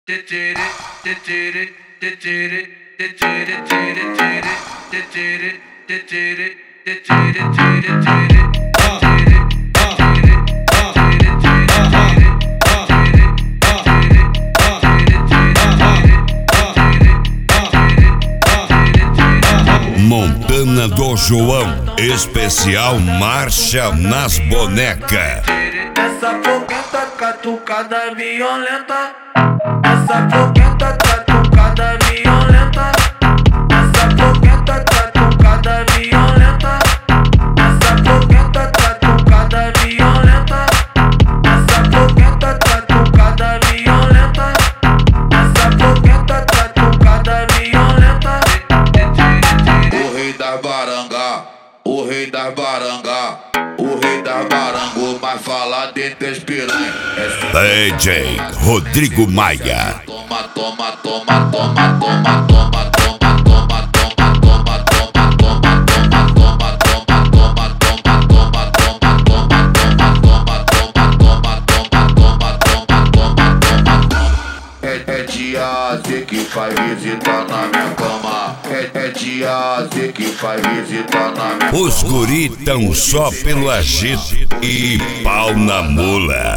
Montana do João, especial Marcha nas Bonecas. Essa fogueta catucada violenta. Essa fogueta catucada violenta. Essa fogueta catucada violenta. Essa fogueta catucada violenta. Essa fogueta catucada violenta. Essa fogueta catucada violenta. O rei da baranga, o rei da baranga, o rei da baranga, mas fala dentro das piranhas. DJ Rodrigo Maia. Toma, toma, toma, toma, toma, toma, toma, toma, toma, toma, toma, toma, toma, toma, toma. É dia Z que faz visita na minha cama. É dia Z que faz visita na minha. Os guri tão só pelo agito e pau na mula.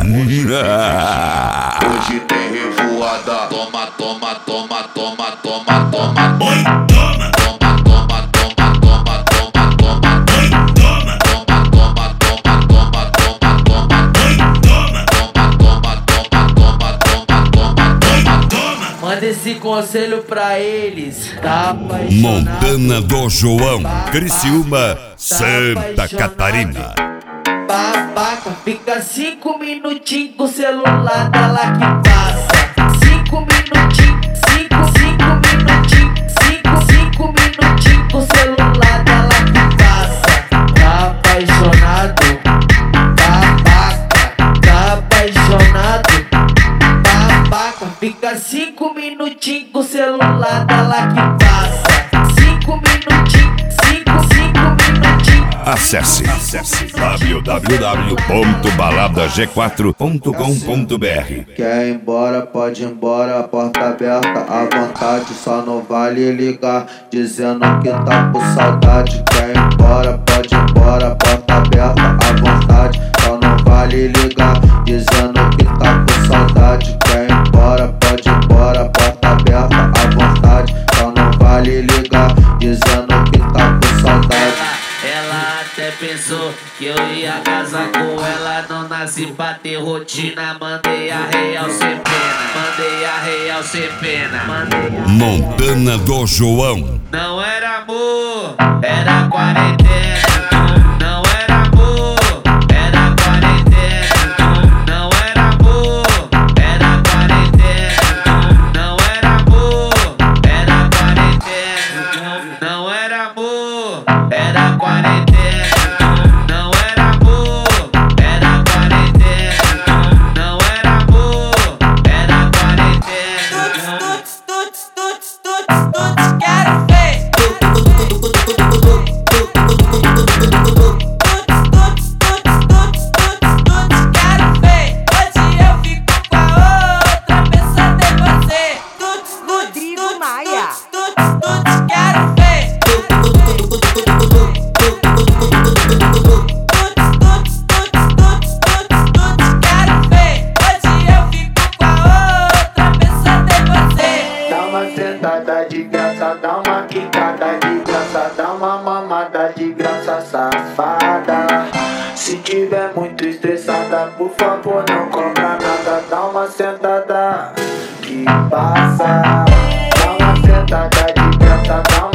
Hoje tem revoada. Toma, toma, toma, toma, toma, toma. Oi, toma. Toma, toma, toma, toma, toma, toma. Oi, toma. Toma, toma, toma, toma, toma, toma. Oi, toma. Toma, toma, toma, toma, toma, Oi, toma. Manda esse conselho pra eles. Tá apaixonado, Montana do João, Criciúma, Santa Catarina. babaca, fica 5 minutinhos com o celular dela que passa. 5 minutinhos, 5 minutinhos, 5 minutinhos com o celular dela que passa. Tá apaixonado, babaca, tá apaixonado, babaca, fica 5 minutinhos com o celular dela que passa. 5 minutinhos, 5 minutinhos. Acesse www.baladag4.com.br. Quer ir embora, pode ir embora, a porta aberta à vontade, só não vale ligar dizendo que tá com saudade. Quer ir embora, pode ir embora, a porta aberta à vontade, só não vale ligar dizendo que tá com saudade. Quer ir embora, pode ir embora, a porta aberta à vontade, só não vale ligar dizendo que tá com saudade. Ela até pensou que eu ia casar com ela. Não nasci pra ter rotina. Mandei a real sem pena. Mandei a real sem pena. Montana do João, Não era amor, era quarentena. Não era amor, era quarentena. Não era amor, era quarentena. Não era amor, era quarentena. Não era amor, era quarentena. Não era amor, era quarentena. Não era amor, era quarentena. Quero ver. Quero ver. Hoje eu fico com a outra, pensando em você. Rodrigo Maia. Quero ver. Quero ver. Hoje eu fico com a outra, pensando em você. Dá uma sentada de graça, dá uma quicada de graça, dá uma mamada de graça, safada. Se tiver muito estressada, por favor não cobra nada. Dá uma sentada que passa. Dá uma sentada de graça, dá